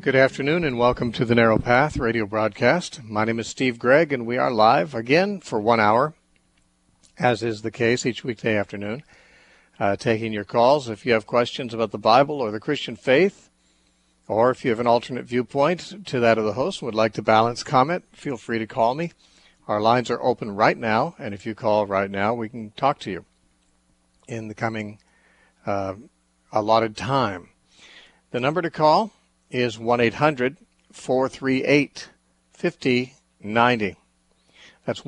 Good afternoon and welcome to the Narrow Path radio broadcast. My name is Steve Gregg and we are live again for 1 hour, as is the case each weekday afternoon, taking your calls. If you have questions about the Bible or the Christian faith, or if you have an alternate viewpoint to that of the host and would like to balance comment, feel free to call me. Our lines are open right now, and if you call right now, we can talk to you in the coming allotted time. The number to call is 1-800-438-5090. That's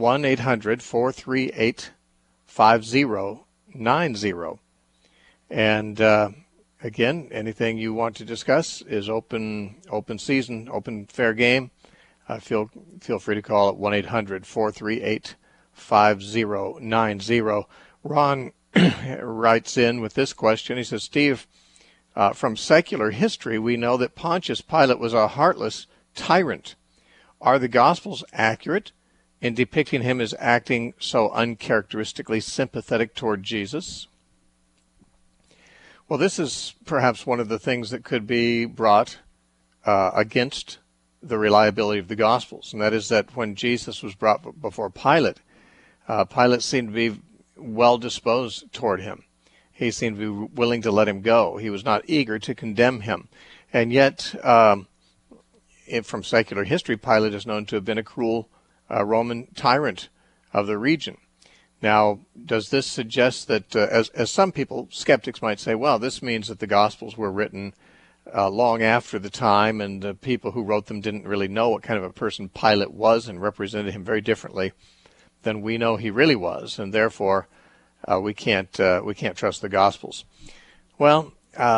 1-800-438-5090. And again, anything you want to discuss is open season, open fair game. Feel free to call at 1-800-438-5090. Ron writes in with this question. He says, Steve, from secular history, we know that Pontius Pilate was a heartless tyrant. Are the Gospels accurate in depicting him as acting so uncharacteristically sympathetic toward Jesus? Well, this is perhaps one of the things that could be brought against the reliability of the Gospels, and that is that when Jesus was brought before Pilate, Pilate seemed to be well disposed toward him. He seemed to be willing to let him go. He was not eager to condemn him. And yet, from secular history, Pilate is known to have been a cruel Roman tyrant of the region. Now, does this suggest that, as some people, skeptics might say, well, this means that the Gospels were written long after the time, and the people who wrote them didn't really know what kind of a person Pilate was and represented him very differently than we know he really was, and therefore we can't trust the Gospels. Well,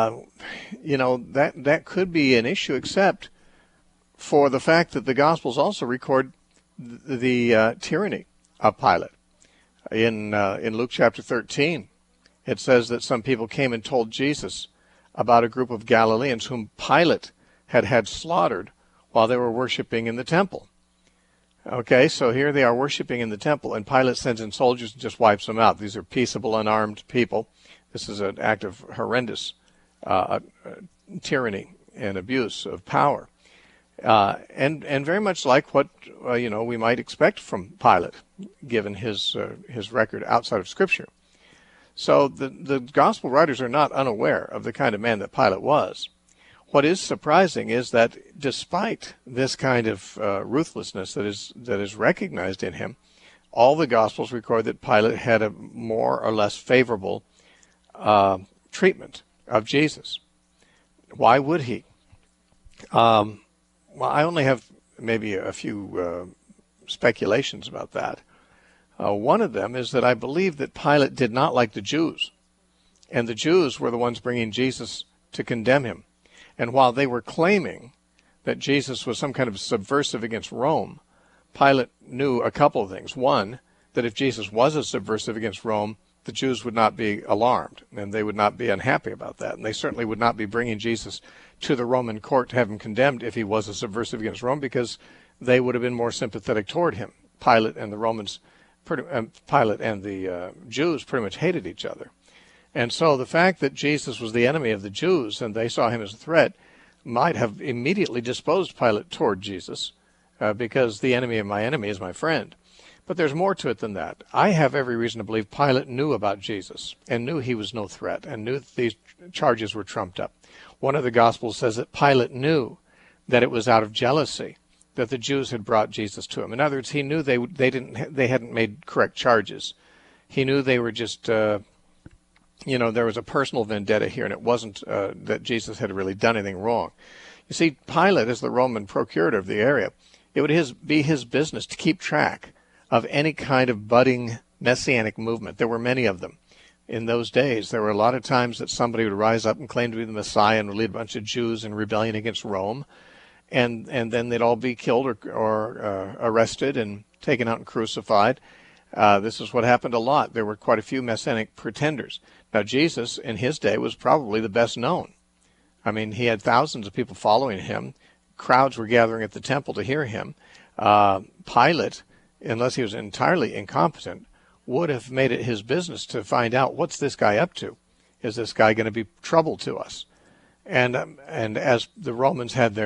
that could be an issue, except for the fact that the Gospels also record the tyranny of Pilate. In Luke chapter 13, it says that some people came and told Jesus about a group of Galileans whom Pilate had slaughtered while they were worshiping in the temple. Okay, so here they are worshiping in the temple, and Pilate sends in soldiers and just wipes them out. These are peaceable, unarmed people. This is an act of horrendous tyranny and abuse of power, and very much like what we might expect from Pilate, given his record outside of Scripture. So the Gospel writers are not unaware of the kind of man that Pilate was. What is surprising is that despite this kind of ruthlessness that is recognized in him, all the Gospels record that Pilate had a more or less favorable treatment of Jesus. Why would he? Well, I only have maybe a few speculations about that. One of them is that I believe that Pilate did not like the Jews, and the Jews were the ones bringing Jesus to condemn him. And while they were claiming that Jesus was some kind of subversive against Rome, Pilate knew a couple of things. One, that if Jesus was a subversive against Rome, the Jews would not be alarmed, and they would not be unhappy about that. And they certainly would not be bringing Jesus to the Roman court to have him condemned if he was a subversive against Rome, because they would have been more sympathetic toward him. Pilate and the Jews pretty much hated each other. And so the fact that Jesus was the enemy of the Jews and they saw him as a threat might have immediately disposed Pilate toward Jesus, because the enemy of my enemy is my friend. But there's more to it than that. I have every reason to believe Pilate knew about Jesus and knew he was no threat and knew that these charges were trumped up. One of the Gospels says that Pilate knew that it was out of jealousy that the Jews had brought Jesus to him. In other words, he knew they hadn't made correct charges. He knew they were just there was a personal vendetta here, and it wasn't that Jesus had really done anything wrong. You see, Pilate, as the Roman procurator of the area, it would be his business to keep track of any kind of budding messianic movement. There were many of them. In those days, there were a lot of times that somebody would rise up and claim to be the Messiah and would lead a bunch of Jews in rebellion against Rome, and then they'd all be killed or arrested and taken out and crucified. This is what happened a lot. There were quite a few messianic pretenders. Now, Jesus, in his day, was probably the best known. I mean, he had thousands of people following him. Crowds were gathering at the temple to hear him. Pilate, unless he was entirely incompetent, would have made it his business to find out, what's this guy up to? Is this guy going to be trouble to us? And as the Romans had their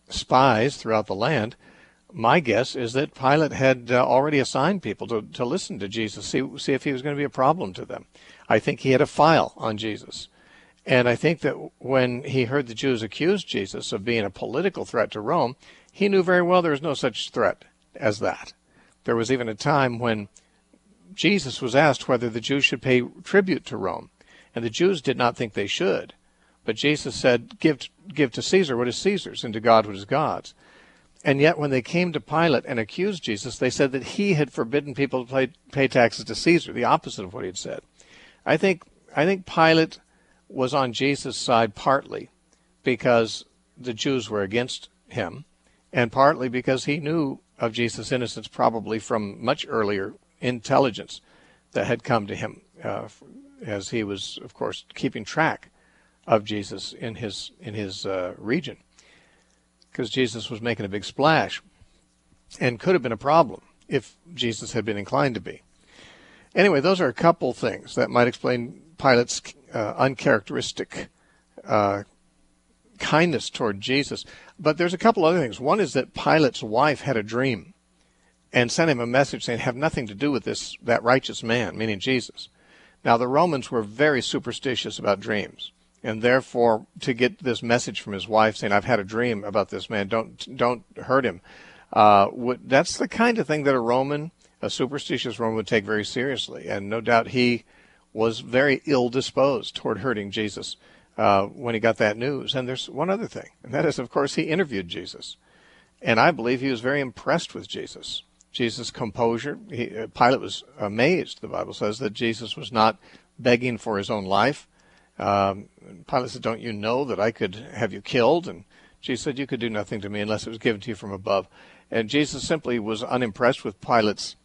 spies throughout the land, my guess is that Pilate had already assigned people to listen to Jesus, see if he was going to be a problem to them. I think he had a file on Jesus. And I think that when he heard the Jews accuse Jesus of being a political threat to Rome, he knew very well there was no such threat as that. There was even a time when Jesus was asked whether the Jews should pay tribute to Rome, and the Jews did not think they should. But Jesus said, give to Caesar what is Caesar's, and to God what is God's. And yet when they came to Pilate and accused Jesus, they said that he had forbidden people to pay taxes to Caesar, the opposite of what he had said. I think Pilate was on Jesus' side partly because the Jews were against him, and partly because he knew of Jesus' innocence probably from much earlier intelligence that had come to him as he was, of course, keeping track of Jesus in his region, because Jesus was making a big splash and could have been a problem if Jesus had been inclined to be. Anyway, those are a couple things that might explain Pilate's uncharacteristic kindness toward Jesus. But there's a couple other things. One is that Pilate's wife had a dream and sent him a message saying, have nothing to do with that righteous man, meaning Jesus. Now, the Romans were very superstitious about dreams, and therefore, to get this message from his wife saying, I've had a dream about this man, don't hurt him, that's the kind of thing that a superstitious Roman would take very seriously. And no doubt he was very ill-disposed toward hurting Jesus when he got that news. And there's one other thing, and that is, of course, he interviewed Jesus. And I believe he was very impressed with Jesus. Jesus' composure. Pilate was amazed, the Bible says, that Jesus was not begging for his own life. Pilate said, don't you know that I could have you killed? And Jesus said, you could do nothing to me unless it was given to you from above. And Jesus simply was unimpressed with Pilate's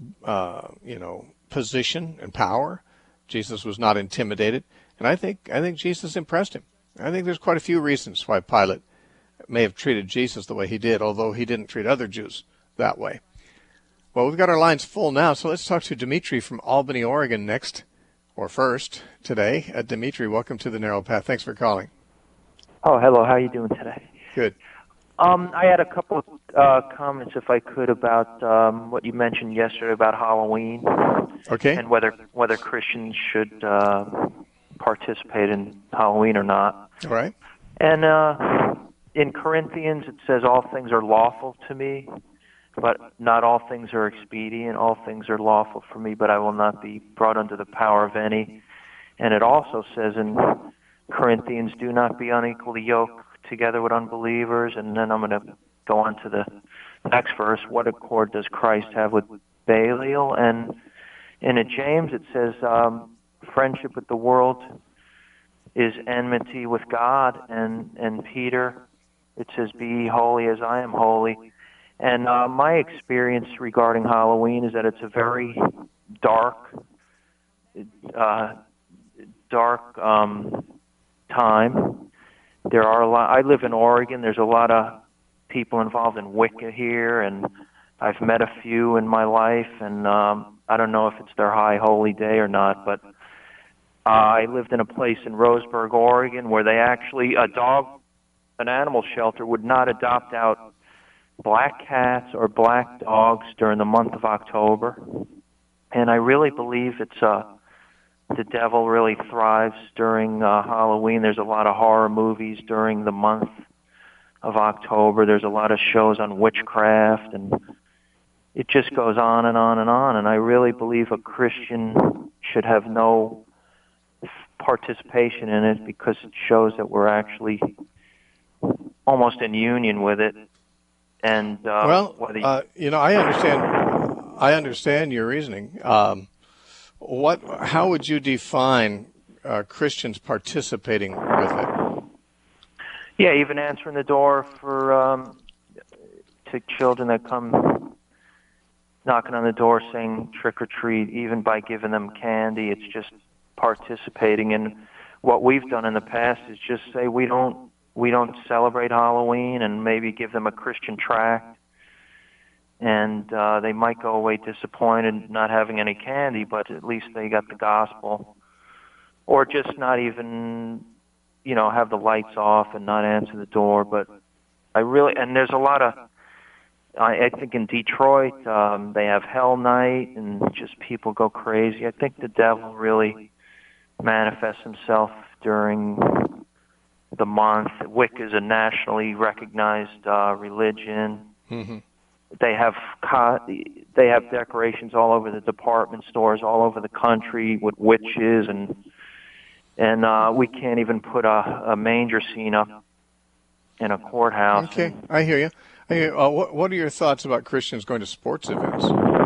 position and power. Jesus was not intimidated. And I think Jesus impressed him. I think there's quite a few reasons why Pilate may have treated Jesus the way he did, although he didn't treat other Jews that way. Well, we've got our lines full now, so let's talk to Dimitri from Albany, Oregon next, or first today. Dimitri, welcome to The Narrow Path. Thanks for calling. Oh, hello. How are you doing today? Good. I had a couple of comments, if I could, about what you mentioned yesterday about Halloween. Okay. And whether Christians should participate in Halloween or not. All right. And in Corinthians, it says, all things are lawful to me, but not all things are expedient. All things are lawful for me, but I will not be brought under the power of any. And it also says in Corinthians, do not be unequally yoked together with unbelievers. And then I'm going to go on to the next verse. What accord does Christ have with Belial? And in James, it says, friendship with the world is enmity with God. And Peter, it says, be ye holy as I am holy. And my experience regarding Halloween is that it's a very dark time. There are a lot. I live in Oregon. There's a lot of people involved in Wicca here, and I've met a few in my life. And I don't know if it's their high holy day or not, but I lived in a place in Roseburg, Oregon, where they actually an animal shelter would not adopt out black cats or black dogs during the month of October. And I really believe it's the devil really thrives during Halloween. There's a lot of horror movies during the month of October. There's a lot of shows on witchcraft, and it just goes on and on and on. And I really believe a Christian should have no participation in it, because it shows that we're actually almost in union with it. And I understand your reasoning. How would you define Christians participating with it? Yeah, even answering the door for to children that come knocking on the door saying trick or treat, even by giving them candy. It's just participating. And what we've done in the past is just say we don't celebrate Halloween, and maybe give them a Christian tract. And they might go away disappointed not having any candy, but at least they got the gospel. Or just not even, have the lights off and not answer the door, but And there's a lot of, I think in Detroit, they have Hell Night, and just people go crazy. I think the devil really manifests himself during the month. Wicca is a nationally recognized religion. Mm-hmm. They have decorations all over the department stores all over the country with witches, and we can't even put a manger scene up in a courthouse. Okay, I hear you. What are your thoughts about Christians going to sports events?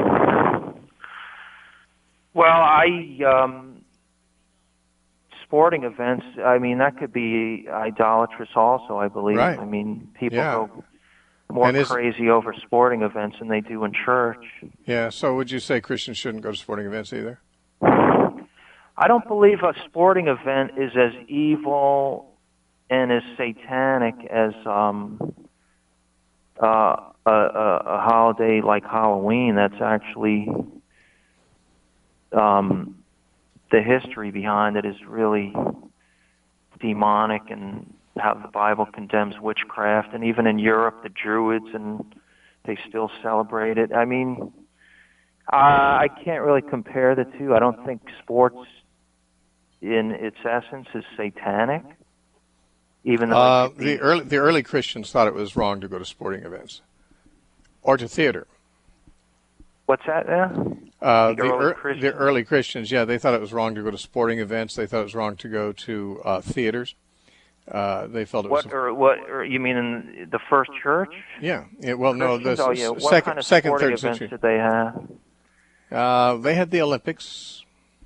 Well, sporting events, I mean, that could be idolatrous also, I believe. Right. I mean, people Yeah. go more crazy over sporting events than they do in church. Yeah, so would you say Christians shouldn't go to sporting events either? I don't believe a sporting event is as evil and as satanic as a holiday like Halloween. That's actually the history behind it is really demonic, and how the Bible condemns witchcraft. And even in Europe, the Druids, and they still celebrate it. I mean, I can't really compare the two. I don't think sports in its essence is satanic. Even though the early Christians thought it was wrong to go to sporting events or to theater. What's that now? The early Christians, yeah, they thought it was wrong to go to sporting events. They thought it was wrong to go to theaters. They felt it was. What you mean in the first church? Yeah. Well, no, the What kind of second, sporting third events century. did they have? They had the Olympics.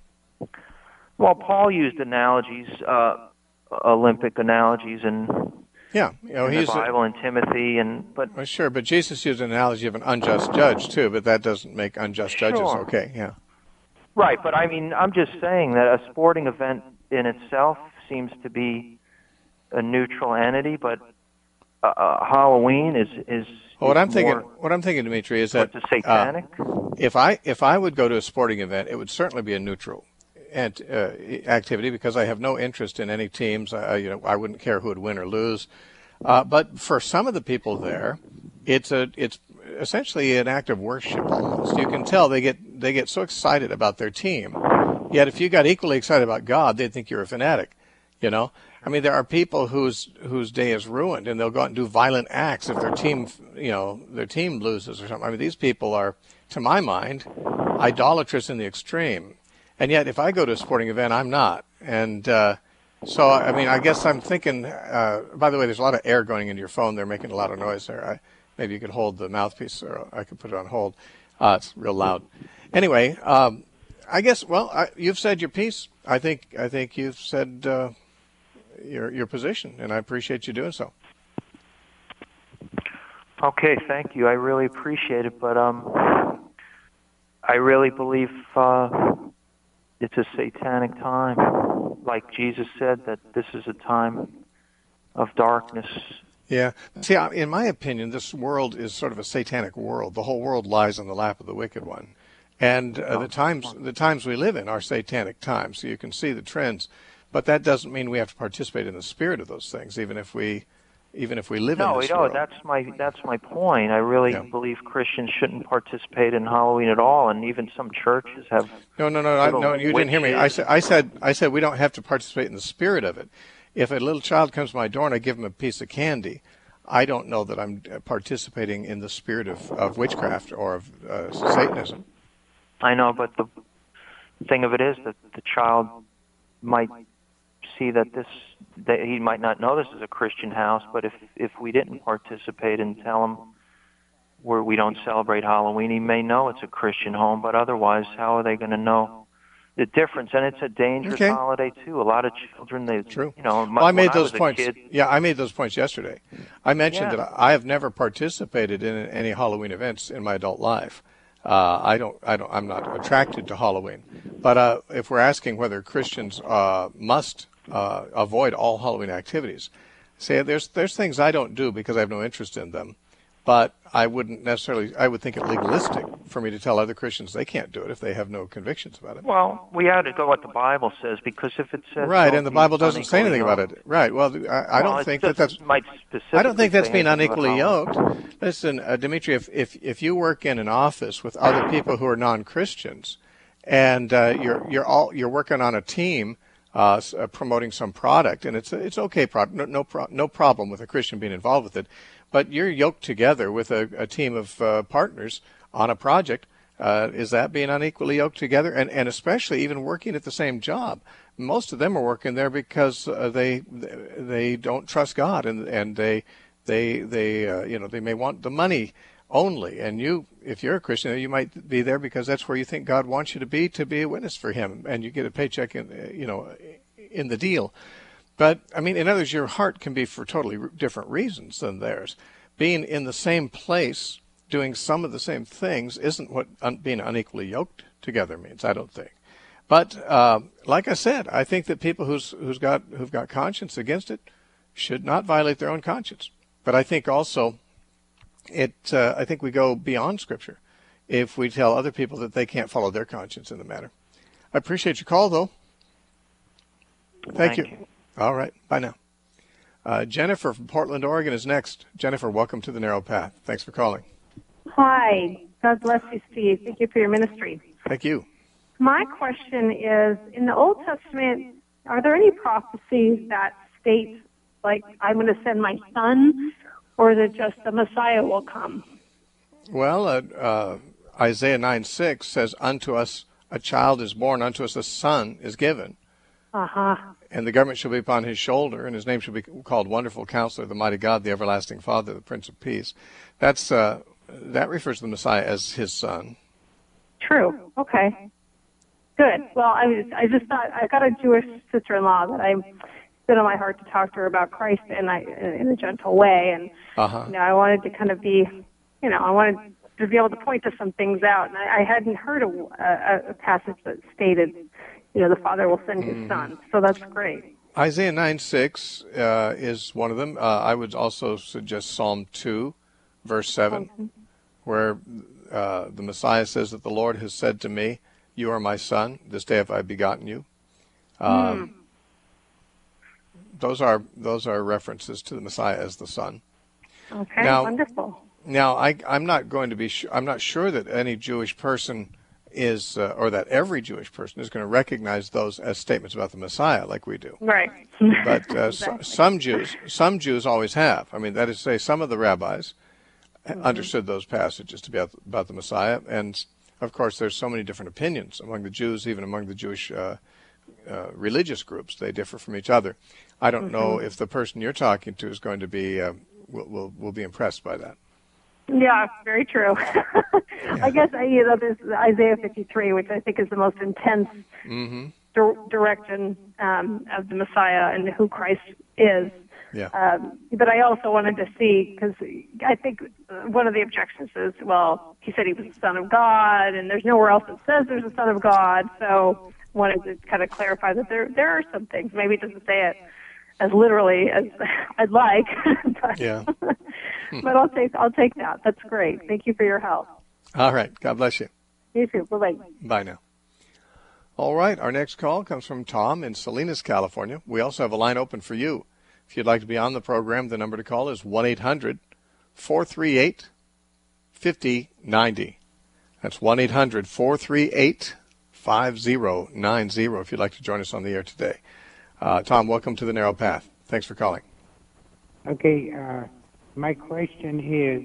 Well, Paul used analogies, Olympic analogies, and yeah, in the Bible, and Timothy, but well, sure. But Jesus used an analogy of an unjust judge too. But that doesn't make unjust judges okay. Yeah. Right, but I mean, I'm just saying that a sporting event in itself seems to be a neutral entity, but Halloween is what I'm thinking, Dimitri, is that satanic. If I would go to a sporting event, it would certainly be a neutral activity because I have no interest in any teams. I wouldn't care who would win or lose. But for some of the people there, it's essentially an act of worship almost. You can tell they get so excited about their team. Yet if you got equally excited about God, they'd think you're a fanatic. You know, I mean, there are people whose day is ruined, and they'll go out and do violent acts if their team loses or something. I mean, these people are, to my mind, idolatrous in the extreme. And yet, if I go to a sporting event, I'm not. And so, I mean, I guess I'm thinking, by the way, there's a lot of air going into your phone. They're making a lot of noise there. Maybe you could hold the mouthpiece, or I could put it on hold. It's real loud. Anyway, I guess, you've said your piece. I think you've said your position, and I appreciate you doing so. Okay, thank you. I really appreciate it, but I really believe it's a satanic time. Like Jesus said, that this is a time of darkness. Yeah. See, in my opinion, this world is sort of a satanic world. The whole world lies in the lap of the wicked one. And the times we live in are satanic times. So you can see the trends. But that doesn't mean we have to participate in the spirit of those things, even if we live in this world. No, that's my point. I really believe Christians shouldn't participate in Halloween at all, and even some churches have. No, you didn't hear me. I said we don't have to participate in the spirit of it. If a little child comes to my door and I give him a piece of candy, I don't know that I'm participating in the spirit of witchcraft or of Satanism. I know, but the thing of it is that the child might see that he might not know this is a Christian house, but if we didn't participate and tell him where we don't celebrate Halloween, he may know it's a Christian home, but otherwise, how are they going to know the difference? And it's a dangerous holiday too. A lot of children, True. I made those points. I made those points yesterday. I mentioned that I have never participated in any Halloween events in my adult life. I'm not attracted to Halloween. But if we're asking whether Christians must avoid all Halloween activities, say there's things I don't do because I have no interest in them. but I would think it legalistic for me to tell other Christians they can't do it if they have no convictions about it. Well, we have to go what the Bible says, because if it says right, don't and the be Bible doesn't say unequally anything about yoked. it. Right. Well, I Well, don't it's think just, that's. it might I don't think specifically that's say being anything unequally about how- yoked. Listen, Dimitri, if you work in an office with other people who are non-Christians, and you're working on a team promoting some product, and it's okay product, no problem with a Christian being involved with it, but you're yoked together with a team of partners on a project. Is that being unequally yoked together? And especially even working at the same job. Most of them are working there because they don't trust God, and they may want the money only. And if you're a Christian, you might be there because that's where you think God wants you to be a witness for Him, and you get a paycheck in the deal. But I mean, in other words, your heart can be for totally different reasons than theirs. Being in the same place, doing some of the same things, isn't what being unequally yoked together means, I don't think. But like I said, I think that people who've got conscience against it should not violate their own conscience. But I think also I think we go beyond Scripture if we tell other people that they can't follow their conscience in the matter. I appreciate your call, though. Thank you. All right. Bye now. Jennifer from Portland, Oregon is next. Jennifer, welcome to the Narrow Path. Thanks for calling. Hi. God bless you, Steve. Thank you for your ministry. Thank you. My question is, in the Old Testament, are there any prophecies that state, like, I'm going to send my son, or is it just the Messiah will come? Well, Isaiah 9:6 says, unto us a child is born, unto us a son is given. Uh-huh. And the government shall be upon his shoulder, and his name shall be called Wonderful Counselor, the Mighty God, the Everlasting Father, the Prince of Peace. That refers to the Messiah as his son. True. Okay. Good. Well, I just thought, I got a Jewish sister-in-law that it's been on my heart to talk to her about Christ in a gentle way, and I wanted to kind of be, I wanted to be able to point to some things out, and I hadn't heard a passage that stated, the Father will send his son, so that's great. Isaiah 9:6 is one of them. I would also suggest Psalm 2, verse 7, where the Messiah says that the Lord has said to me, you are my son, this day have I begotten you. Those are references to the Messiah as the son. Okay, wonderful. Now, I'm not going to be. I'm not sure that any Jewish person is, or that every Jewish person is going to recognize those as statements about the Messiah, like we do. Right. But Exactly. some Jews always have. I mean, that is to say, some of the rabbis understood those passages to be about the Messiah, and of course, there's so many different opinions among the Jews, even among the Jewish religious groups. They differ from each other. I don't know if the person you're talking to is going to be will be impressed by that. Yeah, very true. I guess there's Isaiah 53, which I think is the most intense direction of the Messiah and who Christ is. Yeah. But I also wanted to see, because I think one of the objections is, well, he said he was the Son of God, and there's nowhere else that says there's a Son of God. So I wanted to kind of clarify that there are some things. Maybe it doesn't say it as literally as I'd like. But, yeah. But I'll take that. That's great. Thank you for your help. All right. God bless you. You too. Bye-bye. Bye now. All right. Our next call comes from Tom in Salinas, California. We also have a line open for you. If you'd like to be on the program, the number to call is 1-800-438-5090. That's 1-800-438-5090 if you'd like to join us on the air today. Tom, welcome to the Narrow Path. Thanks for calling. Okay, my question is,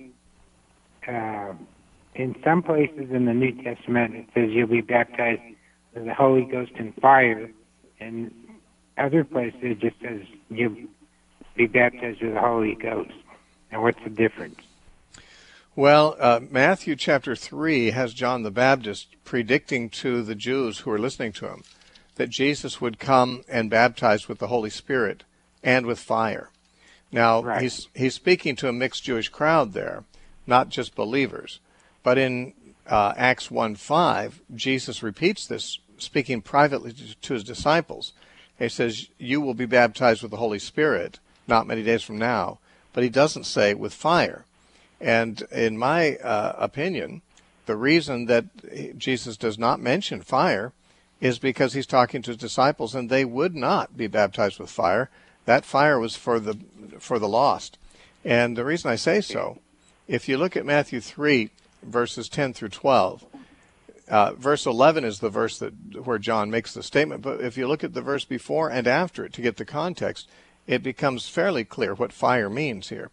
in some places in the New Testament it says you'll be baptized with the Holy Ghost and fire, and other places it just says you'll be baptized with the Holy Ghost. And what's the difference? Well, Matthew chapter 3 has John the Baptist predicting to the Jews who are listening to him that Jesus would come and baptize with the Holy Spirit and with fire. Now, he's speaking to a mixed Jewish crowd there, not just believers. But in Acts 1:5, Jesus repeats this, speaking privately to his disciples. He says, you will be baptized with the Holy Spirit not many days from now. But he doesn't say with fire. And in my opinion, the reason that Jesus does not mention fire is because he's talking to his disciples, and they would not be baptized with fire. That fire was for the lost. And the reason I say so, if you look at Matthew 3, verses 10 through 12, verse 11 is the verse where John makes the statement. But if you look at the verse before and after it to get the context, it becomes fairly clear what fire means here.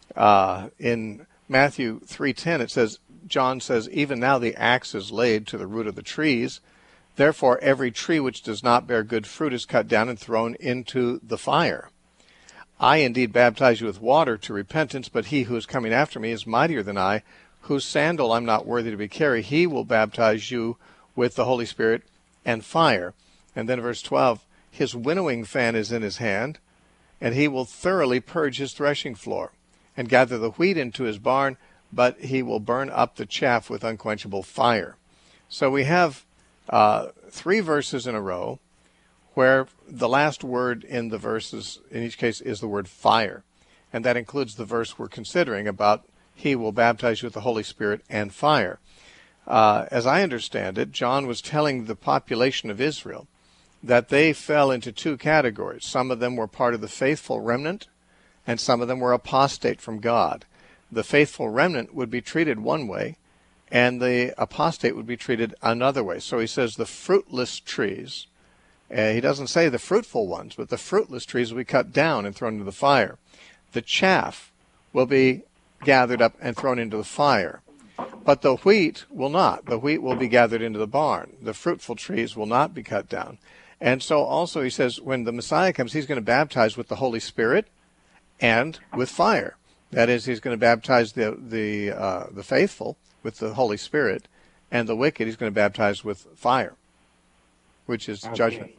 In Matthew 3:10, it says, John says, "Even now the axe is laid to the root of the trees. Therefore every tree which does not bear good fruit is cut down and thrown into the fire. I indeed baptize you with water to repentance, but he who is coming after me is mightier than I, whose sandal I'm not worthy to carry. He will baptize you with the Holy Spirit and fire." And then verse 12, "His winnowing fan is in his hand, and he will thoroughly purge his threshing floor and gather the wheat into his barn, but he will burn up the chaff with unquenchable fire." So we have 3 verses in a row where the last word in the verses, in each case, is the word fire. And that includes the verse we're considering about he will baptize you with the Holy Spirit and fire. As I understand it, John was telling the population of Israel that they fell into 2 categories. Some of them were part of the faithful remnant, and some of them were apostate from God. The faithful remnant would be treated one way, and the apostate would be treated another way. So he says the fruitless trees, he doesn't say the fruitful ones, but the fruitless trees will be cut down and thrown into the fire. The chaff will be gathered up and thrown into the fire. But the wheat will not. The wheat will be gathered into the barn. The fruitful trees will not be cut down. And so also he says when the Messiah comes, he's going to baptize with the Holy Spirit and with fire. That is, he's going to baptize the faithful with the Holy Spirit, and the wicked he's going to baptize with fire, which is judgment.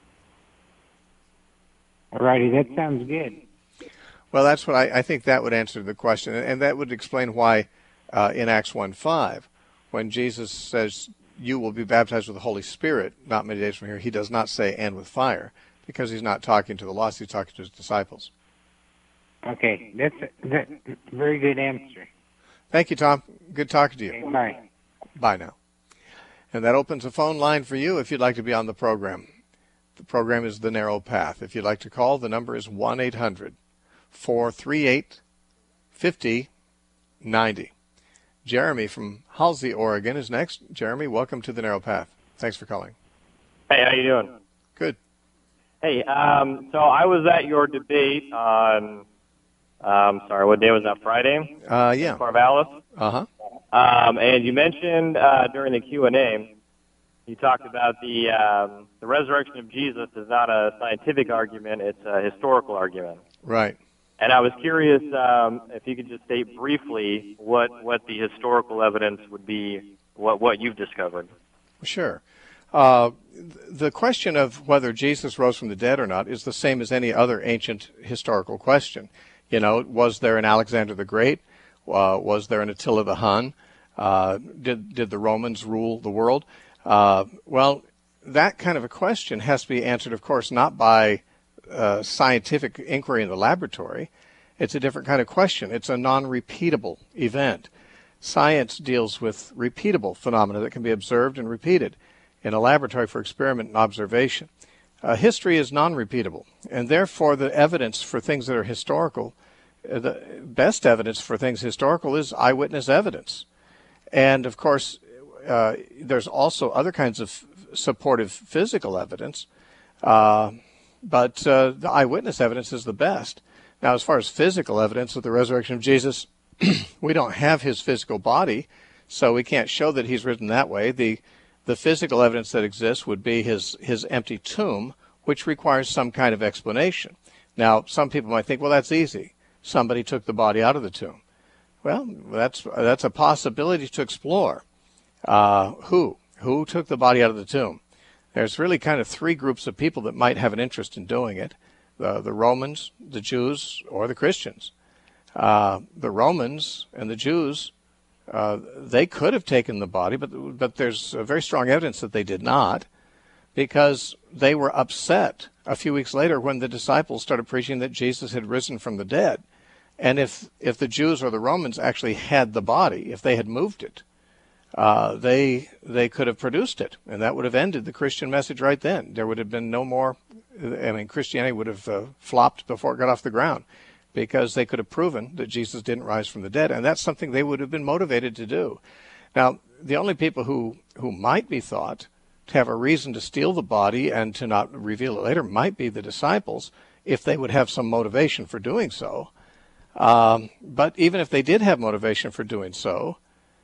All righty, that sounds good. Well, that's what I think that would answer the question, and that would explain why in Acts 1:5, when Jesus says, "You will be baptized with the Holy Spirit," not many days from here, he does not say, "and with fire," because he's not talking to the lost, he's talking to his disciples. Okay, that's a very good answer. Thank you, Tom. Good talking to you. Okay, bye. Bye now. And that opens a phone line for you if you'd like to be on the program. The program is The Narrow Path. If you'd like to call, the number is 1-800-438-5090. Jeremy from Halsey, Oregon is next. Jeremy, welcome to The Narrow Path. Thanks for calling. Hey, how you doing? Good. Hey, so I was at your debate on, sorry, what day was that, Friday? Yeah. Corvallis. Uh-huh. And you mentioned during the Q&A, you talked about the resurrection of Jesus is not a scientific argument, it's a historical argument. Right. And I was curious if you could just state briefly what the historical evidence would be, what you've discovered. Sure. The question of whether Jesus rose from the dead or not is the same as any other ancient historical question. You know, was there an Alexander the Great? Was there an Attila the Hun? Did the Romans rule the world? Well, that kind of a question has to be answered, of course, not by scientific inquiry in the laboratory. It's a different kind of question. It's a non-repeatable event. Science deals with repeatable phenomena that can be observed and repeated in a laboratory for experiment and observation. History is non-repeatable, and therefore the evidence for things that are historical, the best evidence for things historical is eyewitness evidence. And, of course, there's also other kinds of supportive physical evidence, but the eyewitness evidence is the best. Now, as far as physical evidence of the resurrection of Jesus, we don't have his physical body, so we can't show that he's risen that way. The physical evidence that exists would be his empty tomb, which requires some kind of explanation. Now, some people might think, well, that's easy. Somebody took the body out of the tomb. Well, that's a possibility to explore. Who took the body out of the tomb? There's really kind of 3 groups of people that might have an interest in doing it. The Romans, the Jews, or the Christians. The Romans and the Jews, they could have taken the body, but there's very strong evidence that they did not, because they were upset a few weeks later when the disciples started preaching that Jesus had risen from the dead. And if the Jews or the Romans actually had the body, if they had moved it, they could have produced it, and that would have ended the Christian message right then. There would have been no more. I mean, Christianity would have flopped before it got off the ground, because they could have proven that Jesus didn't rise from the dead, and that's something they would have been motivated to do. Now, the only people who might be thought to have a reason to steal the body and to not reveal it later might be the disciples, if they would have some motivation for doing so. But even if they did have motivation for doing so,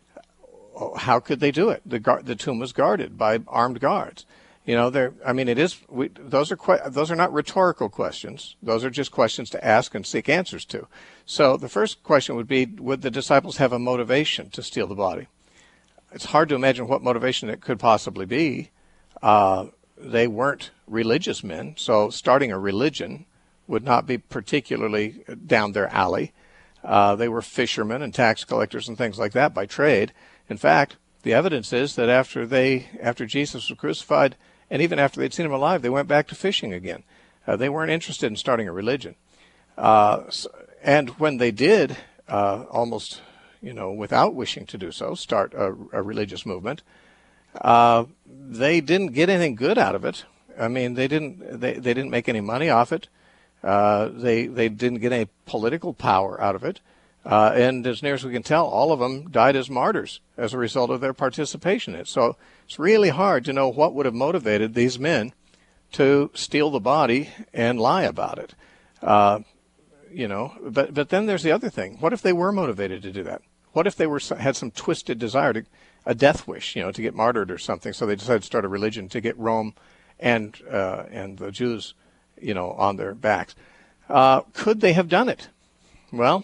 how could they do it? The tomb was guarded by armed guards. You know, I mean, those are not rhetorical questions. Those are just questions to ask and seek answers to. So the first question would be, would the disciples have a motivation to steal the body? It's hard to imagine what motivation it could possibly be. They weren't religious men, so starting a religion would not be particularly down their alley. They were fishermen and tax collectors and things like that by trade. In fact, the evidence is that after Jesus was crucified, and even after they'd seen him alive, they went back to fishing again. They weren't interested in starting a religion. And when they did, almost, without wishing to do so, start a religious movement, they didn't get anything good out of it. I mean, they didn't make any money off it. They didn't get any political power out of it. And as near as we can tell, all of them died as martyrs as a result of their participation in it. So it's really hard to know what would have motivated these men to steal the body and lie about it. But then there's the other thing. What if they were motivated to do that? What if they had some twisted desire, a death wish, to get martyred or something, so they decided to start a religion to get Rome and the Jews, on their backs? Could they have done it? Well,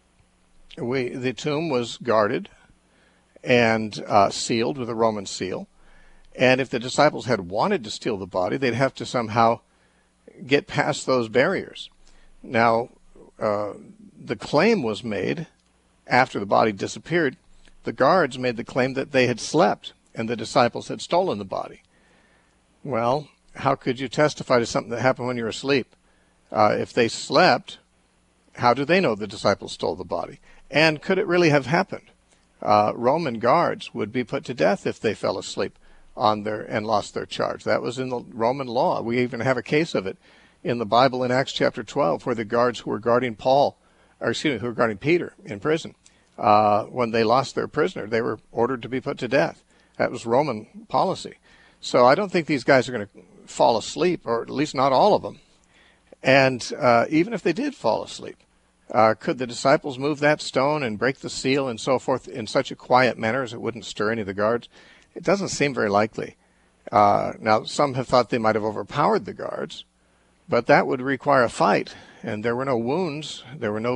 the tomb was guarded and sealed with a Roman seal. And if the disciples had wanted to steal the body, they'd have to somehow get past those barriers. Now, the claim was made after the body disappeared. The guards made the claim that they had slept and the disciples had stolen the body. Well, how could you testify to something that happened when you were asleep? If they slept, how do they know the disciples stole the body? And could it really have happened? Roman guards would be put to death if they fell asleep and lost their charge. That was in the Roman law. We even have a case of it in the Bible in Acts chapter 12, where the guards who were guarding who were guarding Peter in prison, when they lost their prisoner, they were ordered to be put to death. That was Roman policy. So I don't think these guys are going to fall asleep, or at least not all of them. And even if they did fall asleep, could the disciples move that stone and break the seal and so forth in such a quiet manner as it wouldn't stir any of the guards? It doesn't seem very likely. Now, some have thought they might have overpowered the guards, but that would require a fight, and there were no wounds, there was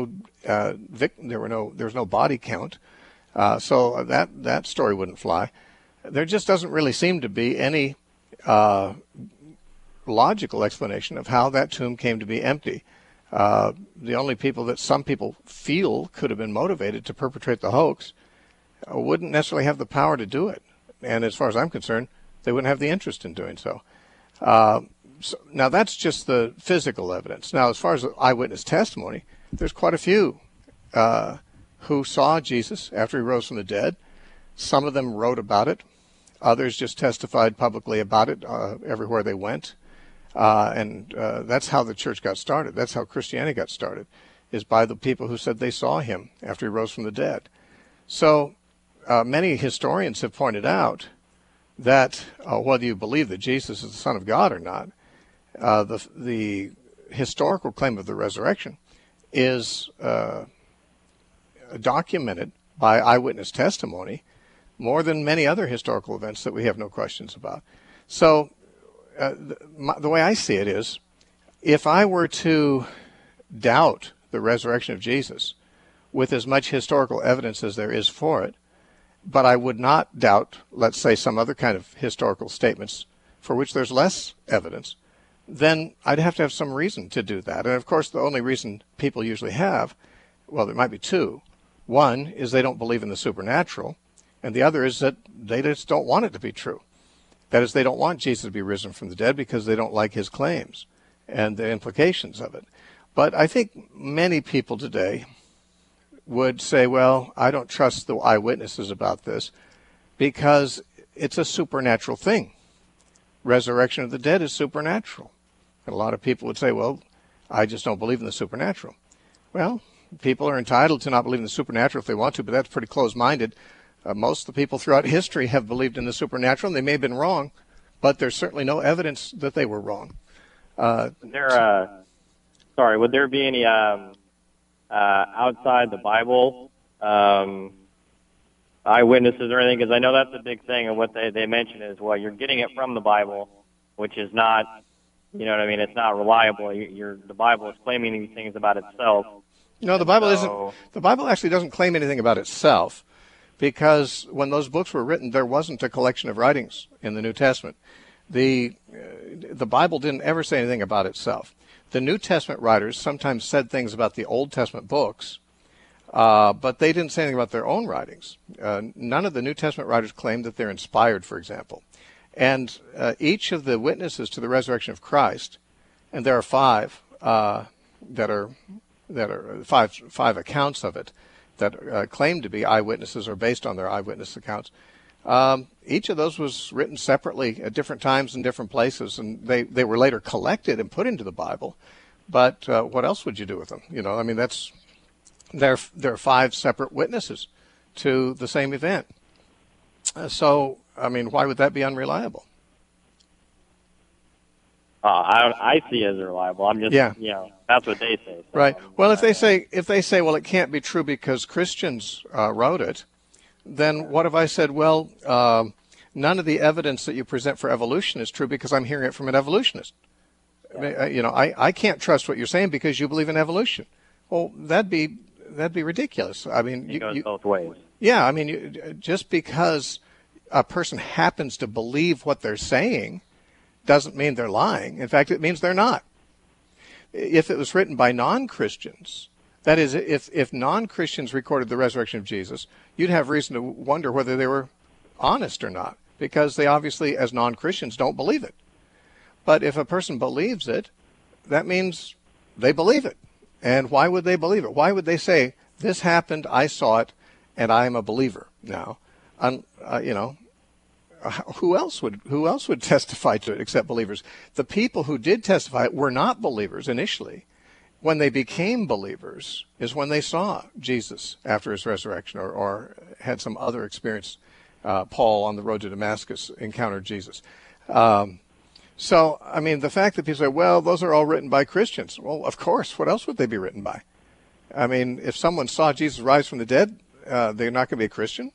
no body count, so that story wouldn't fly. There just doesn't really seem to be any logical explanation of how that tomb came to be empty. The only people that some people feel could have been motivated to perpetrate the hoax wouldn't necessarily have the power to do it. And as far as I'm concerned, they wouldn't have the interest in doing so. Now, that's just the physical evidence. Now, as far as eyewitness testimony, there's quite a few who saw Jesus after he rose from the dead. Some of them wrote about it. Others just testified publicly about it everywhere they went. And that's how the church got started. That's how Christianity got started, is by the people who said they saw him after he rose from the dead. So many historians have pointed out that whether you believe that Jesus is the Son of God or not, the historical claim of the resurrection is documented by eyewitness testimony more than many other historical events that we have no questions about. So the way I see it is, if I were to doubt the resurrection of Jesus with as much historical evidence as there is for it, but I would not doubt, let's say, some other kind of historical statements for which there's less evidence, then I'd have to have some reason to do that. And of course, the only reason people usually have, well, there might be two. One is they don't believe in the supernatural, and the other is that they just don't want it to be true. That is, they don't want Jesus to be risen from the dead because they don't like his claims and the implications of it. But I think many people today would say, well, I don't trust the eyewitnesses about this because it's a supernatural thing. Resurrection of the dead is supernatural. And a lot of people would say, well, I just don't believe in the supernatural. Well, people are entitled to not believe in the supernatural if they want to, but that's pretty close-minded. Most of the people throughout history have believed in the supernatural, and they may have been wrong, but there's certainly no evidence that they were wrong. Would there be any outside the Bible eyewitnesses or anything? Because I know that's a big thing, and what they mention is, well, you're getting it from the Bible, which is not, you know what I mean, it's not reliable. The Bible is claiming these things about itself. No, the Bible isn't. The Bible actually doesn't claim anything about itself, because when those books were written, there wasn't a collection of writings in the New Testament. The Bible didn't ever say anything about itself. The New Testament writers sometimes said things about the Old Testament books, but they didn't say anything about their own writings. None of the New Testament writers claimed that they're inspired, for example. And each of the witnesses to the resurrection of Christ, and there are five that are five accounts of it that claim to be eyewitnesses or based on their eyewitness accounts. Each of those was written separately at different times in different places, and they were later collected and put into the Bible. But what else would you do with them? You know, I mean, there are five separate witnesses to the same event. So, I mean, why would that be unreliable? I see it as reliable. I'm just, you know, that's what they say. So, right. Well, if they say, well, it can't be true because Christians wrote it, then what if I said, well, none of the evidence that you present for evolution is true because I'm hearing it from an evolutionist. Yeah. You know, I can't trust what you're saying because you believe in evolution. Well, that'd be ridiculous. I mean, it goes both ways. Yeah, I mean, just because a person happens to believe what they're saying doesn't mean they're lying. In fact, it means they're not. If it was written by non-Christians, that is, if non-Christians recorded the resurrection of Jesus, you'd have reason to wonder whether they were honest or not, because they obviously, as non-Christians, don't believe it. But if a person believes it, that means they believe it. And why would they believe it? Why would they say, this happened, I saw it, and I am a believer now? You know, who else would testify to it except believers? The people who did testify were not believers initially. When they became believers is when they saw Jesus after his resurrection or had some other experience. Paul on the road to Damascus encountered Jesus. So, I mean, the fact that people say, well, those are all written by Christians. Well, of course. What else would they be written by? I mean, if someone saw Jesus rise from the dead, they're not going to be a Christian.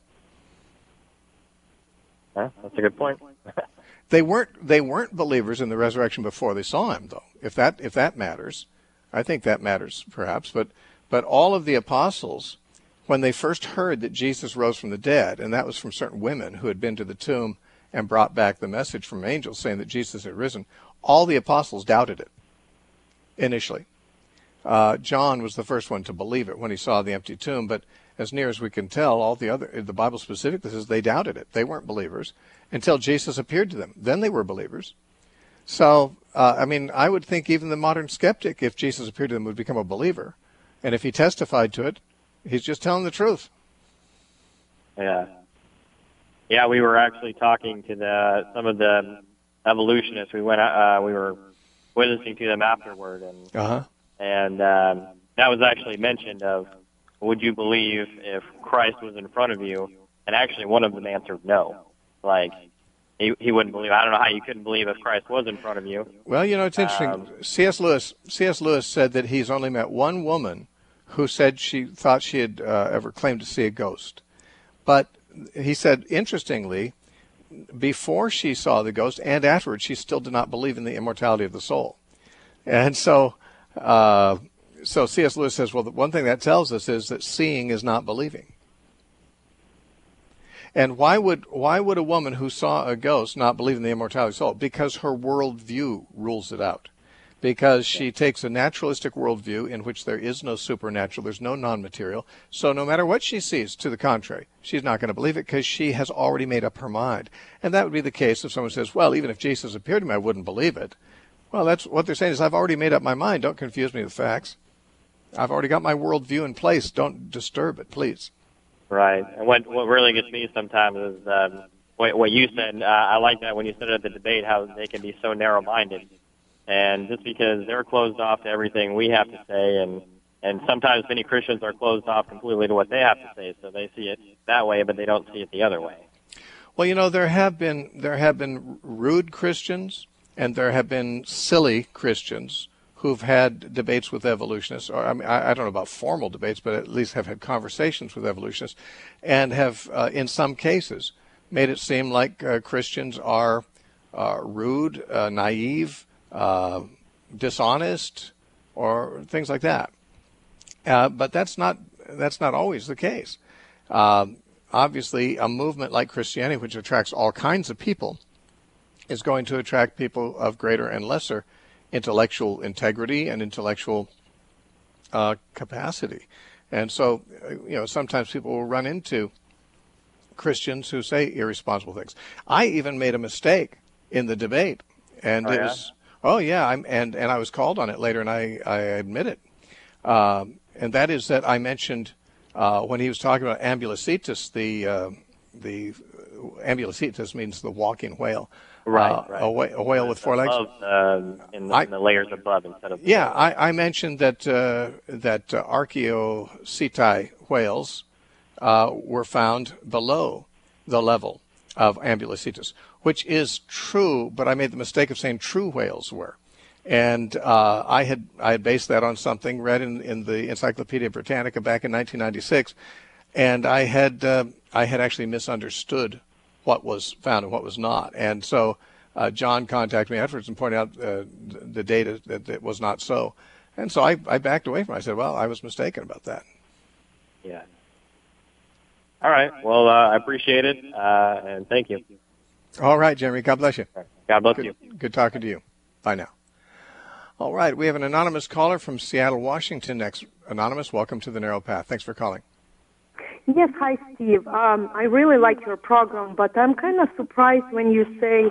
Yeah, that's a good point. They weren't believers in the resurrection before they saw him, though. If that matters, I think that matters perhaps. But all of the apostles, when they first heard that Jesus rose from the dead, and that was from certain women who had been to the tomb and brought back the message from angels saying that Jesus had risen, all the apostles doubted it initially. John was the first one to believe it when he saw the empty tomb, but as near as we can tell, the Bible specifically says they doubted it. They weren't believers until Jesus appeared to them. Then they were believers. So, I mean, I would think even the modern skeptic, if Jesus appeared to them, would become a believer. And if he testified to it, he's just telling the truth. Yeah. Yeah, we were actually talking to some of the evolutionists. We were witnessing to them afterward, and that was actually mentioned of, would you believe if Christ was in front of you? And actually, one of them answered no. Like, he wouldn't believe. I don't know how you couldn't believe if Christ was in front of you. Well, you know, it's interesting. C.S. Lewis said that he's only met one woman who said she thought she had ever claimed to see a ghost. But he said, interestingly, before she saw the ghost and afterwards, she still did not believe in the immortality of the soul. And so C.S. Lewis says, well, the one thing that tells us is that seeing is not believing. And why would a woman who saw a ghost not believe in the immortality of the soul? Because her worldview rules it out. Because she takes a naturalistic worldview in which there is no supernatural, there's no non-material. So no matter what she sees, to the contrary, she's not going to believe it because she has already made up her mind. And that would be the case if someone says, well, even if Jesus appeared to me, I wouldn't believe it. Well, that's what they're saying is, I've already made up my mind. Don't confuse me with facts. I've already got my worldview in place. Don't disturb it, please. Right. And what really gets me sometimes is what you said. I like that when you said it at the debate, how they can be so narrow-minded. And just because they're closed off to everything we have to say, and sometimes many Christians are closed off completely to what they have to say, so they see it that way, but they don't see it the other way. Well, there have been rude Christians, and there have been silly Christians who've had debates with evolutionists, or I don't know about formal debates, but at least have had conversations with evolutionists, and have, in some cases, made it seem like Christians are rude, naive, dishonest, or things like that. But that's not always the case. Obviously, a movement like Christianity, which attracts all kinds of people, is going to attract people of greater and lesser intellectual integrity and intellectual capacity. And so, sometimes people will run into Christians who say irresponsible things. I even made a mistake in the debate, and it was, and I was called on it later, and I admit it. And that is that I mentioned when he was talking about ambulocetus, the ambulocetus means the walking whale. Right. A whale with four legs. In the layers above instead of. Yeah, I mentioned that Archaeoceti whales were found below the level of ambulocetus, which is true, but I made the mistake of saying true whales were. And I had based that on something read in the Encyclopedia Britannica back in 1996, and I had actually misunderstood what was found and what was not. And so John contacted me afterwards and pointed out the data that it was not so. And so I backed away from it. I said, well, I was mistaken about that. Yeah. All right. Well, I appreciate it, and thank you. All right, Jeremy. God bless you. God bless you. Good talking to you. Bye now. All right. We have an anonymous caller from Seattle, Washington next. Anonymous, welcome to The Narrow Path. Thanks for calling. Yes, hi, Steve. I really like your program, but I'm kind of surprised when you say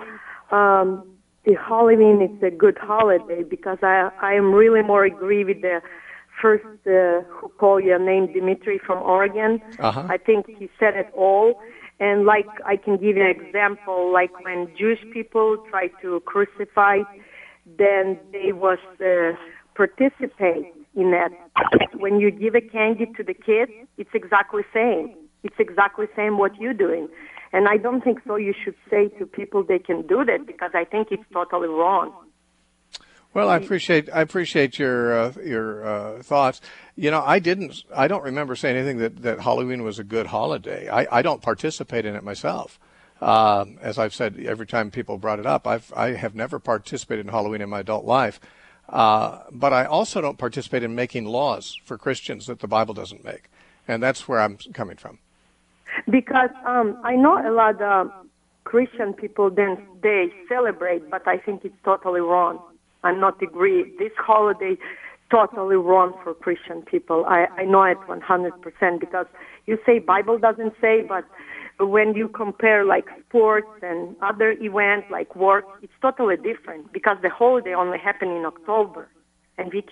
the Halloween is a good holiday, because I am really more agree with the first who called your name, Dimitri from Oregon. Uh-huh. I think he said it all. And like I can give you an example, like when Jewish people try to crucify, then they was participate in that. When you give a candy to the kids, it's exactly same. It's exactly same what you're doing. And I don't think so you should say to people they can do that, because I think it's totally wrong. Well, I appreciate your thoughts. I don't remember saying anything that Halloween was a good holiday. I don't participate in it myself. As I've said every time people brought it up, I have never participated in Halloween in my adult life. But I also don't participate in making laws for Christians that the Bible doesn't make. And that's where I'm coming from. Because I know a lot of Christian people, then they celebrate, but I think it's totally wrong. I'm not agree. This holiday totally wrong for Christian people. I know it 100%, because you say Bible doesn't say, but when you compare like sports and other events like work, it's totally different, because the holiday only happen in October, and we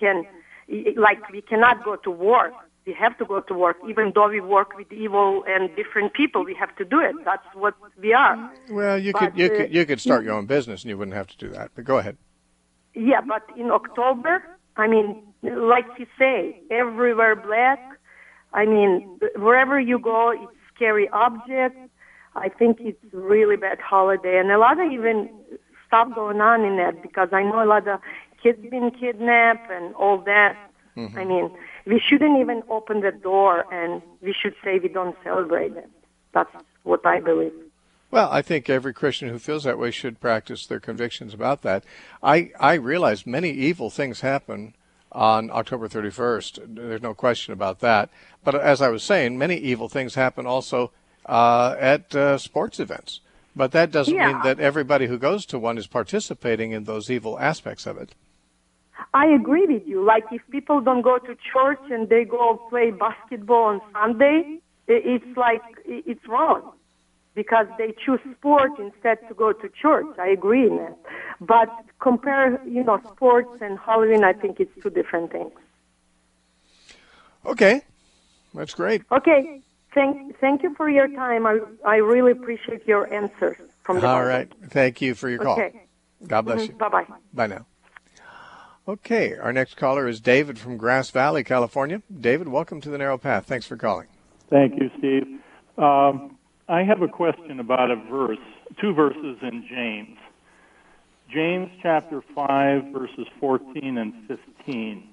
cannot go to work. We have to go to work, even though we work with evil and different people. We have to do it. That's what we are. Well, you could start your own business and you wouldn't have to do that. But go ahead. Yeah, but in October, I mean, like you say, everywhere black. I mean, wherever you go, it's scary objects. I think it's really bad holiday, and a lot of even stuff going on in that, because I know a lot of kids been kidnapped and all that. Mm-hmm. I mean, we shouldn't even open the door, and we should say we don't celebrate it. That's what I believe. Well, I think every Christian who feels that way should practice their convictions about that. I realize many evil things happen on October 31st. There's no question about that. But as I was saying, many evil things happen also at sports events. But that doesn't mean that everybody who goes to one is participating in those evil aspects of it. I agree with you. Like if people don't go to church and they go play basketball on Sunday, it's wrong, because they choose sport instead to go to church. I agree in that. But compare, sports and Halloween, I think it's two different things. Okay, that's great. Okay, thank you for your time. I really appreciate your answers from the All right, thank you for your call. Okay. God bless you. Bye-bye. Bye now. Okay, our next caller is David from Grass Valley, California. David, welcome to the Narrow Path. Thanks for calling. Thank you, Steve. I have a question about a verse, two verses in James. James chapter 5, verses 14 and 15.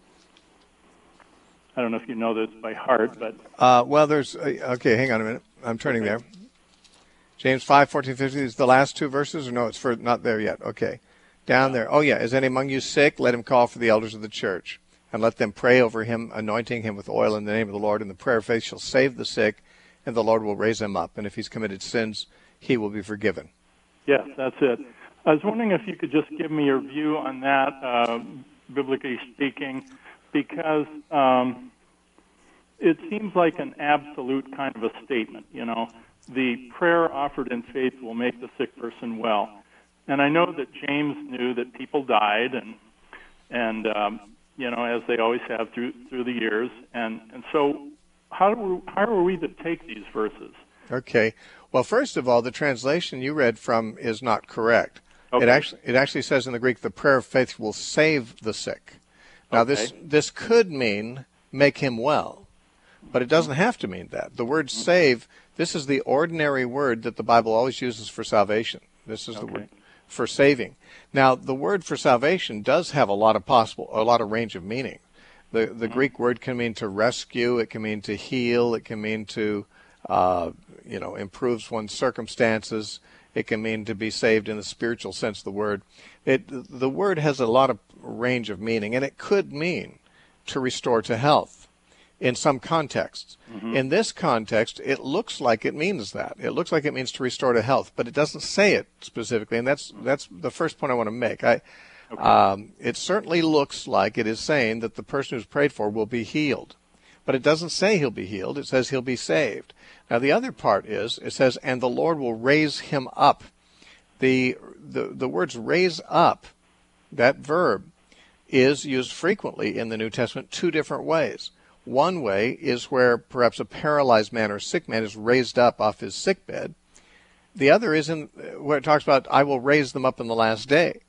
I don't know if you know this by heart, but... Well, there's... okay, hang on a minute. I'm turning there. James 5, 14, 15 is the last two verses? Or no, it's not there yet. Okay. Down there. Oh, yeah. Is any among you sick? Let him call for the elders of the church, and let them pray over him, anointing him with oil in the name of the Lord. And the prayer of faith shall save the sick, and the Lord will raise him up. And if he's committed sins, he will be forgiven. Yes, that's it. I was wondering if you could just give me your view on that, biblically speaking, because it seems like an absolute kind of a statement, you know. The prayer offered in faith will make the sick person well. And I know that James knew that people died, and you know, as they always have through the years. And so how are we to take these verses? Okay. Well, first of all, the translation you read from is not correct. Okay. It actually says in the Greek, the prayer of faith will save the sick. Now, this could mean make him well, but it doesn't have to mean that. The word save, this is the ordinary word that the Bible always uses for salvation. This is the word for saving. Now, the word for salvation does have a lot of range of meaning. The Greek word can mean to rescue, it can mean to heal, it can mean to improves one's circumstances. It can mean to be saved in the spiritual sense of the word. The word has a lot of range of meaning, and it could mean to restore to health in some contexts. Mm-hmm. In this context, it looks like it means that. It looks like it means to restore to health, but it doesn't say it specifically, and that's the first point I want to make. It certainly looks like it is saying that the person who's prayed for will be healed, but it doesn't say he'll be healed. It says he'll be saved. Now, the other part is, it says, and the Lord will raise him up. The words raise up, that verb, is used frequently in the New Testament two different ways. One way is where perhaps a paralyzed man or sick man is raised up off his sick bed. The other is in where it talks about, I will raise them up in the last day.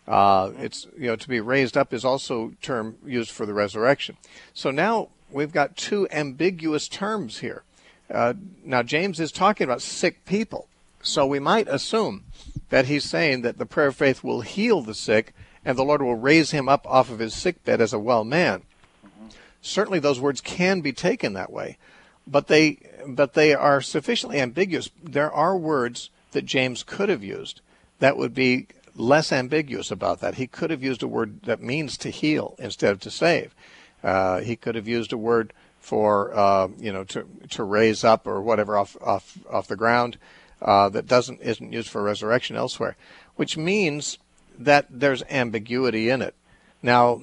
To be raised up is also a term used for the resurrection. So now we've got two ambiguous terms here. Now, James is talking about sick people, so we might assume that he's saying that the prayer of faith will heal the sick and the Lord will raise him up off of his sick bed as a well man. Mm-hmm. Certainly those words can be taken that way, but they are sufficiently ambiguous. There are words that James could have used that would be less ambiguous about that. He could have used a word that means to heal instead of to save. He could have used a word for to raise up or whatever off the ground that isn't used for resurrection elsewhere, which means that there's ambiguity in it. Now,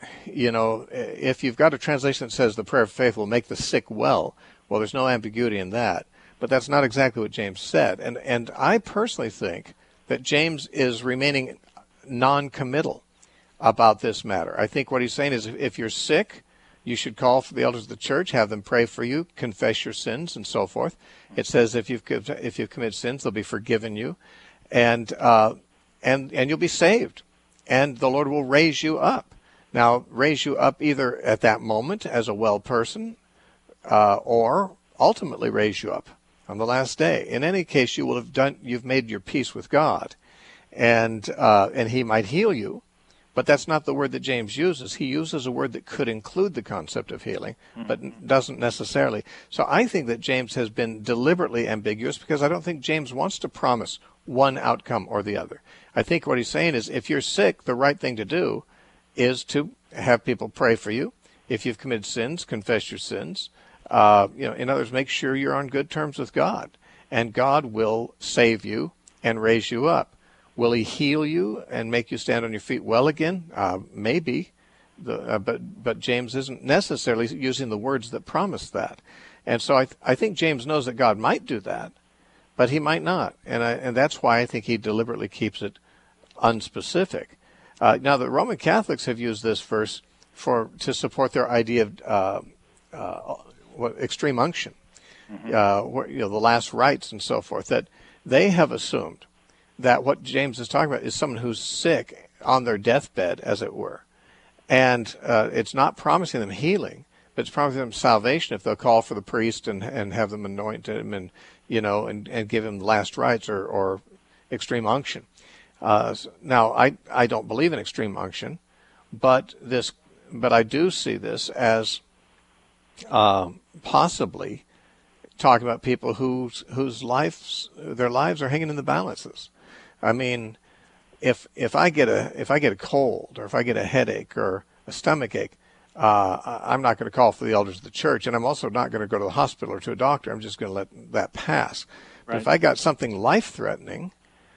if you've got a translation that says the prayer of faith will make the sick well, there's no ambiguity in that. But that's not exactly what James said. And I personally think that James is remaining non-committal about this matter. I think what he's saying is if you're sick, you should call for the elders of the church, have them pray for you, confess your sins, and so forth. It says if you've committed sins, they'll be forgiven you, and you'll be saved, and the Lord will raise you up. Now, raise you up either at that moment as a well person, or ultimately raise you up on the last day. In any case, you've made your peace with God, and He might heal you. But that's not the word that James uses. He uses a word that could include the concept of healing, but doesn't necessarily. So I think that James has been deliberately ambiguous because I don't think James wants to promise one outcome or the other. I think what he's saying is if you're sick, the right thing to do is to have people pray for you. If you've committed sins, confess your sins. In other words, make sure you're on good terms with God, and God will save you and raise you up. Will He heal you and make you stand on your feet well again? Maybe, but James isn't necessarily using the words that promise that. And so I think James knows that God might do that, but He might not. And that's why I think he deliberately keeps it unspecific. Now, the Roman Catholics have used this verse to support their idea extreme unction, the last rites and so forth, that they have assumed that what James is talking about is someone who's sick on their deathbed, as it were. And it's not promising them healing, but it's promising them salvation if they'll call for the priest and have them anoint him and give him the last rites or extreme unction. Now, I don't believe in extreme unction, but I do see this as possibly talking about people whose lives are hanging in the balances. I mean, if I get a cold, or if I get a headache or a stomach ache, I'm not going to call for the elders of the church, and I'm also not going to go to the hospital or to a doctor. I'm just going to let that pass. Right. But if I got something life-threatening,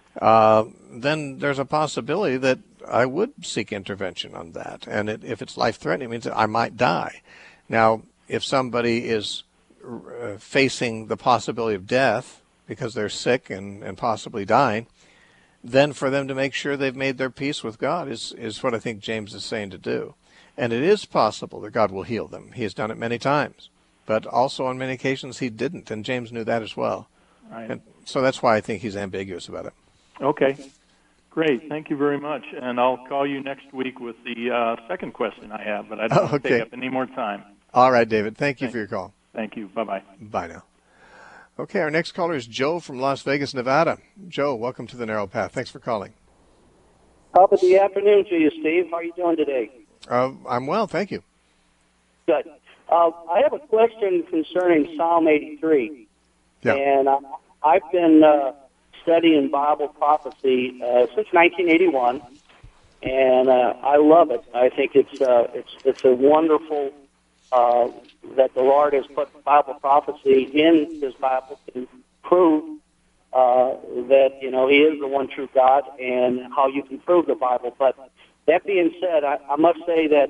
then there's a possibility that I would seek intervention on that. And if it's life-threatening, it means that I might die. Now, if somebody is facing the possibility of death because they're sick and possibly dying, then for them to make sure they've made their peace with God is what I think James is saying to do. And it is possible that God will heal them. He has done it many times. But also on many occasions he didn't, and James knew that as well. Right. And so that's why I think he's ambiguous about it. Okay. Great. Thank you very much. And I'll call you next week with the second question I have, but I don't want to take up any more time. All right, David. Thank you for your call. Thank you. Bye-bye. Bye now. Okay, our next caller is Joe from Las Vegas, Nevada. Joe, welcome to the Narrow Path. Thanks for calling. Top of the afternoon to you, Steve. How are you doing today? I'm well, thank you. Good. I have a question concerning Psalm 83. Yeah. And I've been studying Bible prophecy since 1981, and I love it. I think it's a wonderful that the Lord has put Bible prophecy in His Bible to prove that He is the one true God, and how you can prove the Bible. But that being said, I must say that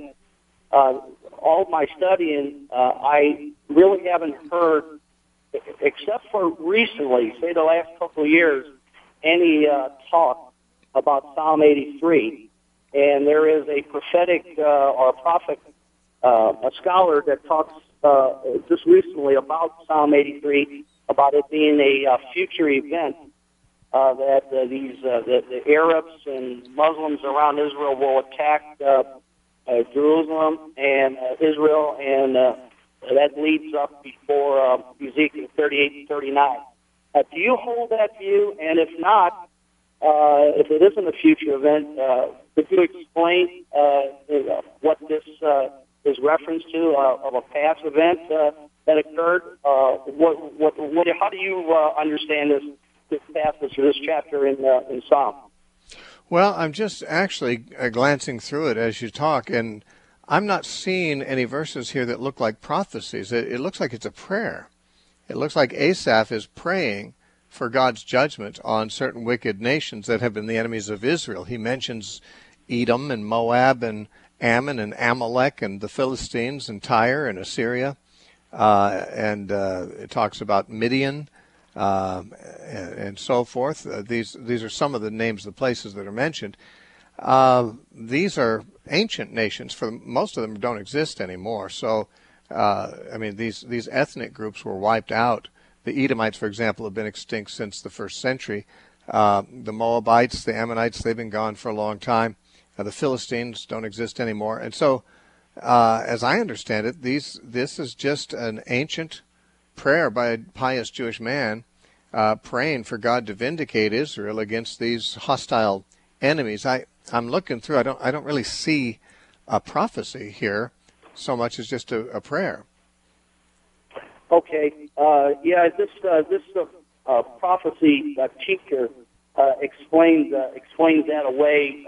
all my studying, I really haven't heard, except for recently, say the last couple of years, any talk about Psalm 83. And there is a prophetic or a prophet, a scholar that talks just recently about Psalm 83, about it being a future event, that the Arabs and Muslims around Israel will attack Jerusalem and Israel, and that leads up before Ezekiel 38 and 39. Do you hold that view? And if not, if it isn't a future event, could you explain what this is reference to of a past event that occurred? How do you understand this passage or this chapter in Psalm? Well, I'm just actually glancing through it as you talk, and I'm not seeing any verses here that look like prophecies. It looks like it's a prayer. It looks like Asaph is praying for God's judgment on certain wicked nations that have been the enemies of Israel. He mentions Edom and Moab and Ammon and Amalek and the Philistines and Tyre and Assyria. And it talks about Midian and so forth. These are some of the names of the places that are mentioned. These are ancient nations. For most of them don't exist anymore. So, these ethnic groups were wiped out. The Edomites, for example, have been extinct since the 1st century. The Moabites, the Ammonites, they've been gone for a long time. The Philistines don't exist anymore. And so, as I understand it, this is just an ancient prayer by a pious Jewish man praying for God to vindicate Israel against these hostile enemies. I'm looking through. I don't really see a prophecy here so much as just a prayer. Okay. This prophecy teacher explains that away.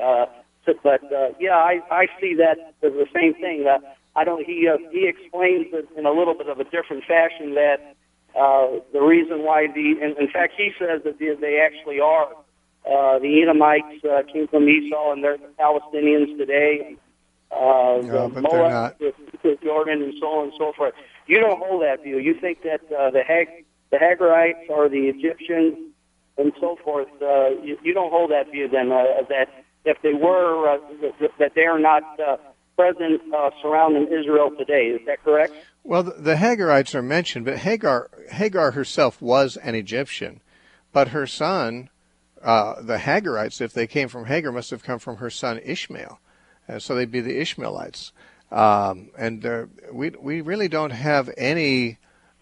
I see that as the same thing. He explains it in a little bit of a different fashion, that the reason why in fact he says that they actually are the Edomites came from Esau, and they're the Palestinians today. The Moab, the Jordan, and so on and so forth. You don't hold that view. You think that the Hagarites are the Egyptians and so forth. You don't hold that view then, that if they were, that they are not present surrounding Israel today. Is that correct? Well, the Hagarites are mentioned, but Hagar herself was an Egyptian, but her son, the Hagarites, if they came from Hagar, must have come from her son Ishmael, so they'd be the Ishmaelites. And we really don't have any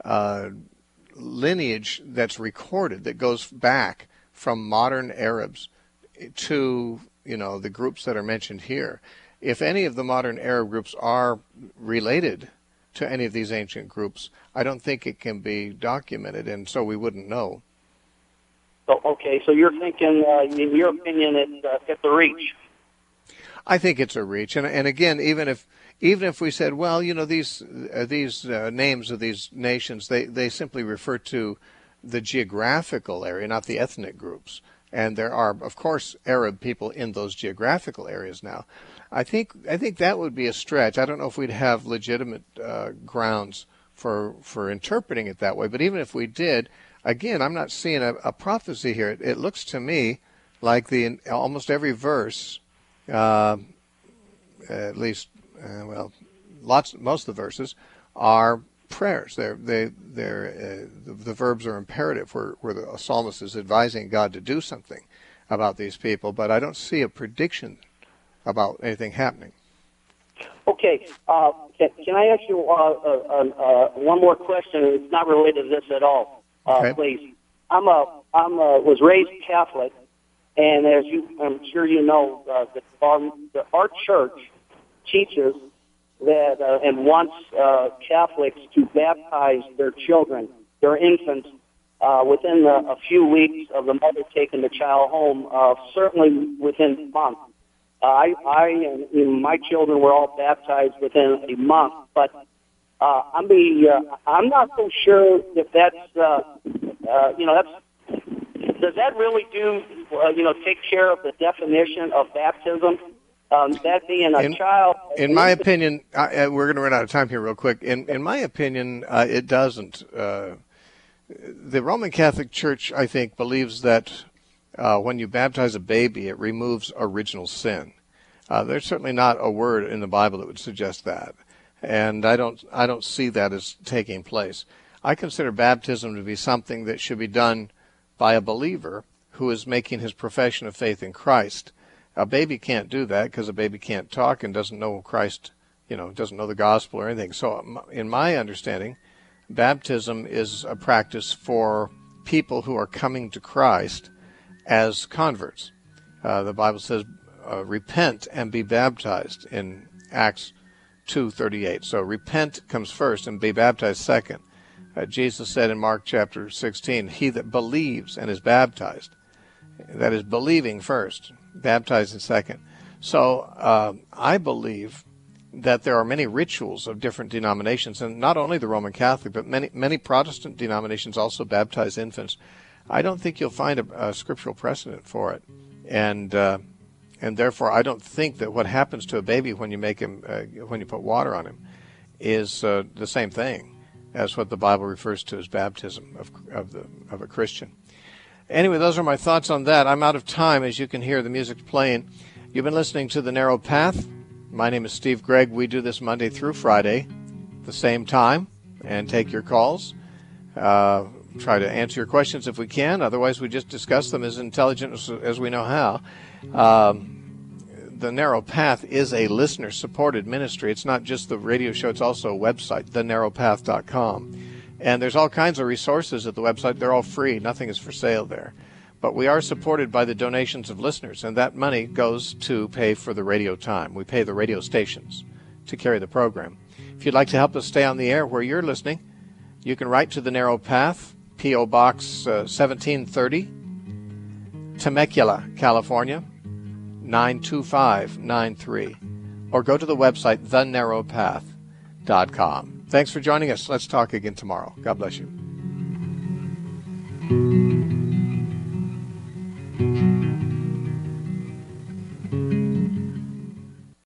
lineage that's recorded that goes back from modern Arabs to, the groups that are mentioned here. If any of the modern Arab groups are related to any of these ancient groups, I don't think it can be documented, and so we wouldn't know. Okay, so you're thinking, in your opinion, it's a reach. I think it's a reach, and again, even if we said, well, these names of these nations, they simply refer to the geographical area, not the ethnic groups. And there are, of course, Arab people in those geographical areas now. I think that would be a stretch. I don't know if we'd have legitimate grounds for interpreting it that way. But even if we did, again, I'm not seeing a prophecy here. It looks to me like almost every verse, at least, most of the verses are prayers. The verbs are imperative, where the psalmist is advising God to do something about these people. But I don't see a prediction about anything happening. Okay, can I ask you one more question? It's not related to this at all. Okay. Please. Was raised Catholic, and I'm sure you know, our church teaches that and wants Catholics to baptize their children, their infants, within a few weeks of the mother taking the child home, certainly within a month. I and my children were all baptized within a month, but I'm not so sure if that's does that really take care of the definition of baptism? That being a child. In my opinion, we're going to run out of time here real quick. In my opinion, it doesn't. The Roman Catholic Church, I think, believes that when you baptize a baby, it removes original sin. There's certainly not a word in the Bible that would suggest that, and I don't see that as taking place. I consider baptism to be something that should be done by a believer who is making his profession of faith in Christ. A baby can't do that because a baby can't talk and doesn't know Christ, doesn't know the gospel or anything. So in my understanding, baptism is a practice for people who are coming to Christ as converts. The Bible says, repent and be baptized in Acts 2:38. So repent comes first and be baptized second. Jesus said in Mark chapter 16, he that believes and is baptized, that is believing first, baptized in second. So I believe that there are many rituals of different denominations, and not only the Roman Catholic, but many Protestant denominations also baptize infants. I don't think you'll find a scriptural precedent for it, and therefore I don't think that what happens to a baby when you make him when you put water on him is the same thing as what the Bible refers to as baptism of a Christian. Anyway, those are my thoughts on that. I'm out of time. As you can hear, the music's playing. You've been listening to The Narrow Path. My name is Steve Gregg. We do this Monday through Friday, the same time, and take your calls. Try to answer your questions if we can. Otherwise, we just discuss them as intelligent as we know how. The Narrow Path is a listener-supported ministry. It's not just the radio show. It's also a website, thenarrowpath.com. And there's all kinds of resources at the website. They're all free. Nothing is for sale there. But we are supported by the donations of listeners, and that money goes to pay for the radio time. We pay the radio stations to carry the program. If you'd like to help us stay on the air where you're listening, you can write to The Narrow Path, P.O. Box 1730, Temecula, California, 92593, or go to the website, thenarrowpath.com. Thanks for joining us. Let's talk again tomorrow. God bless you.